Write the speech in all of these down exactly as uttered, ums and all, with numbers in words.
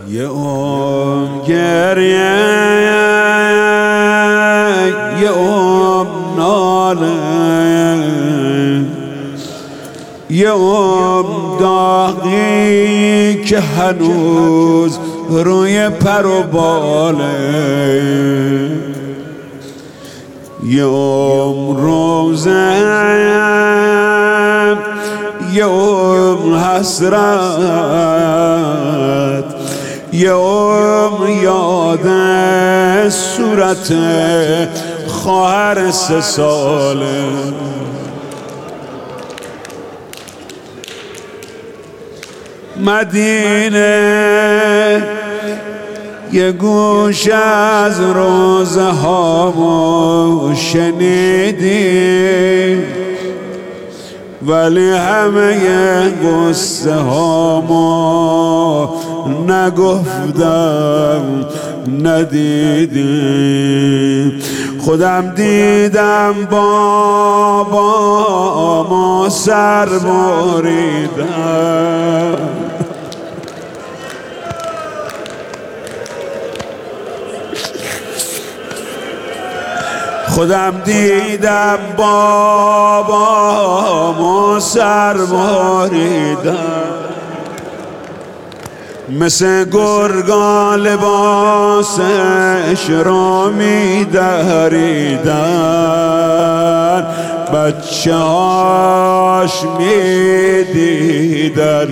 یه عمر گریه، یه عمر ناله، یه عمر داغی که هنوز روی پر و باله، یه عمر روزه، یه عمر حسرت، یه عمر یاد صورت خواهر سه ساله. مدینه یه گوش از روزه هامو شنیدی، ولی همه قصه هامو نگفتم ندیدی. خودم دیدم بابا ما سر بریدم، خودم دیدم بابا ما سر بریدم، مثل گرگا لباسش رو می دریدن، بچه هاش می دیدن.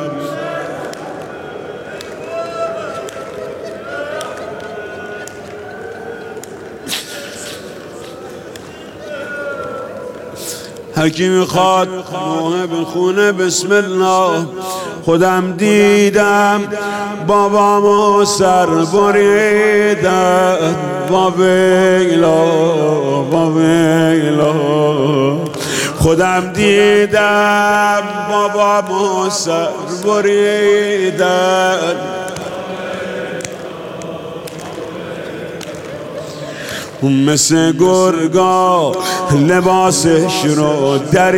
هر کی میخواد نوحه بخونه بسم الله. خودم دیدم بابامو سر بریدن، با ویلا با ویلا. خودم دیدم بابامو سر بریدن، مثل گرگا لباسش رو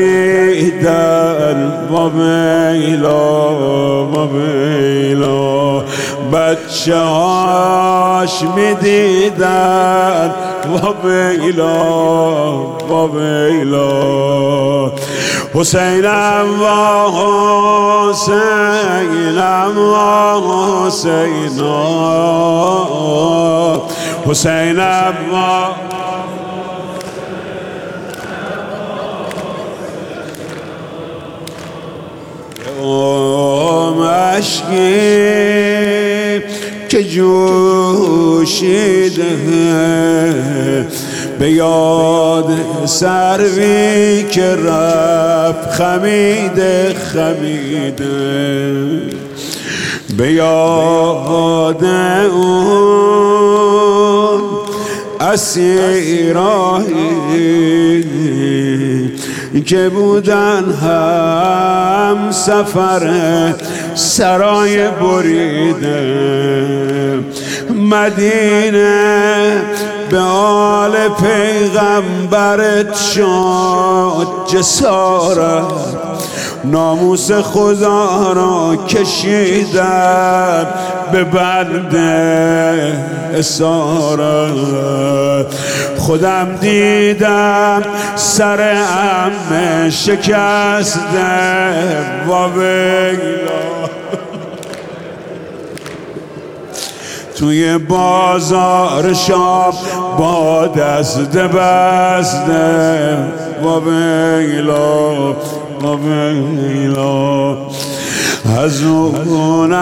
دریدن، با ویلا با ویلا. بچه هاش میدیدن، با ویلا با ویلا. حسینم و حسینم و حسینا، حسینم و عشقی که جوشیده به یاد سروی که رفت خمیده خمیده، به یاد اون اسیرایی که بودن هم سفر سرای بریده. مدینه به آل پیغمبرت شد جسارت، ناموس خدا را کشیدن به بند اسارت. خودم دیدم سر عمه شکسته، و ویلا توی بازار شام با دست بسته، و ویلا و ویلا. از اون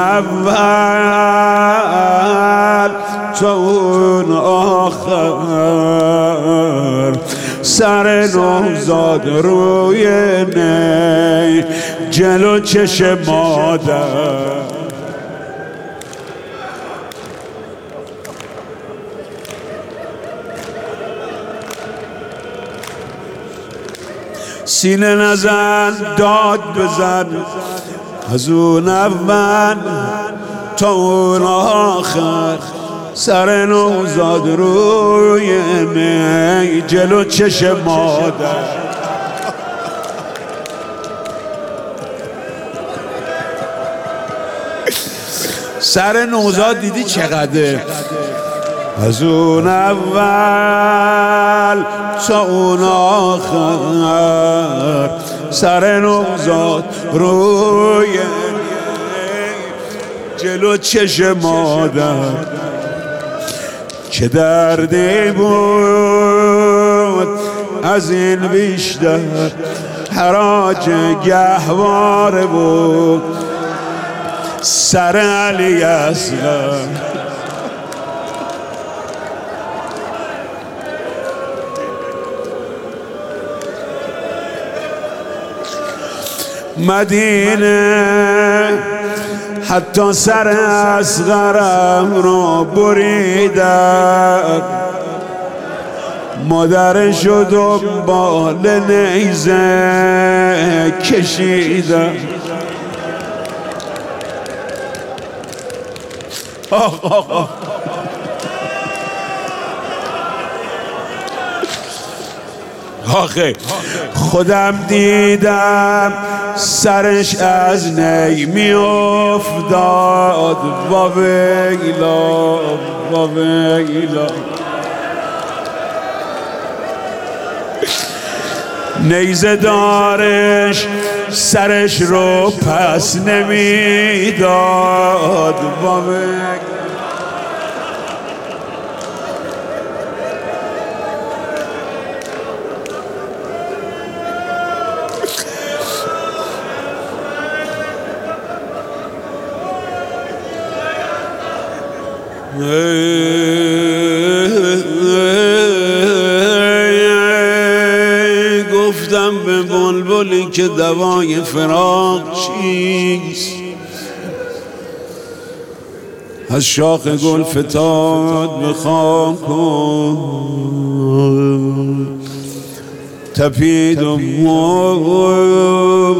اول تا اون آخر سر نوزاد روی نی جلو چشم مادر. سینه نزن داد بزن، از اون اول تا اون آخر سر نوزاد روی نی جلو چشم مادر. سر نوزاد دیدی چقدره؟ از اون اول تا اون آخر سر نوزاد روی جلو چشم مادر چه دردی بود از این بیشتر حراج گهواره بود سر علی اصغر. مدینه حتی سر اصغرم رو بریدن مادرش رو دنبال نیزه کشیدن. آخ آخ آخ آخه خودم دیدم سرش از نی می افتاد و ویلا و ویلا نیزه دارش سرش رو پس نمیداد و ویلا. گفتم به بلبلی که دوای فراق چیست از شاخ گل فتاد به خاک تپید و مرد